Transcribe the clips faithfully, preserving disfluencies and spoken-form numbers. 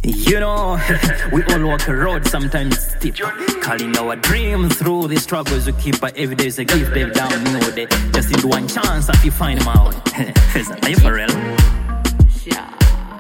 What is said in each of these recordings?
You know, we all walk a road, sometimes steep. Calling our dreams through the struggles we keep. But every day's a gift, baby, down know they just need one chance if you find them out. Are you for real? Yeah.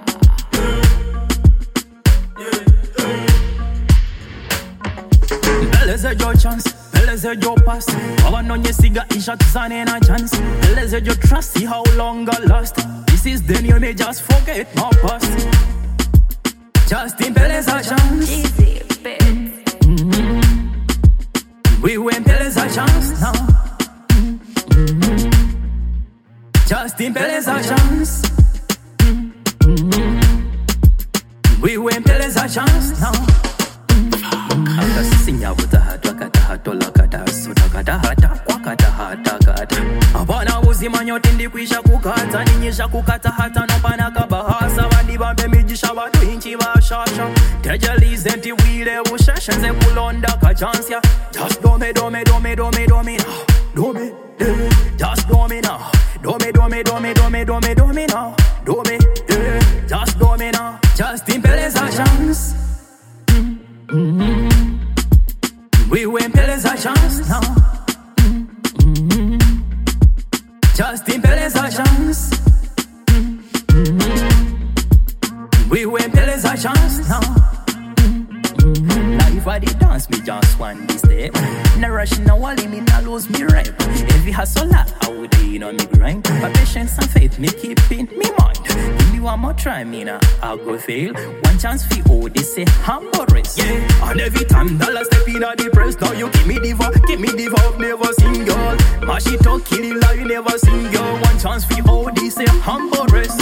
Beleza your chance, beleza your pass. Our non ye siga isha tusane na chance. Beleza your trust, see how long I last. This is then you may just forget my past. Justin Beleza chance. Easy, bitch. Mm-hmm. We win Beleza chance now. Mm-hmm. Justin Beleza chance. Mm-hmm. We win Beleza chance now. Hata sinya butahatwa katahato lakata soda katahata kwa katahata. Abana uzima nyote ndikwisha kukata ninyisha kukata hata nopana kabahasa bandi bambe mijisha badu inchi bashasha tejalize nti wile bushasha nze kulonda kachansya just do me do me do me do me do me now do me eh. Just do me now do me do me do me do me do me do me now do me eh. Just do me now just in Beleza chance. Mm-hmm. We win Beleza chance now. Mm-hmm. Justin Beleza chance. Mm-hmm. We win Beleza chance now. Mm-hmm. Life I did dance me just one this step. No rush no wally me no lose me rep. Every hustle I would in on me grind. But patience and faith me keep in me mind. Give me one more try me now I'll go fail. One chance for all this say humble race. Yeah. And every time dollar step in at the press. Now you give me the vibe, give me the vibe, never sing girl. Mash it up, kill it like you never sing girl. One chance for all this say humble race.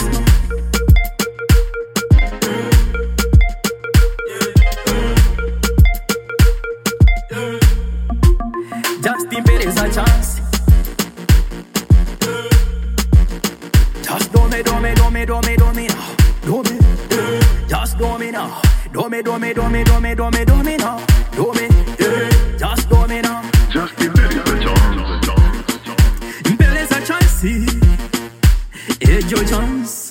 Justin Beleza chance. Just do me, do me, do me, do me, do me now. Do me, eh. Just do me now. Do me, do me, do me, do me, do me, do me now. Do me, eh. Just do me now. Justin Beleza chance. Beleza chance. It's your chance.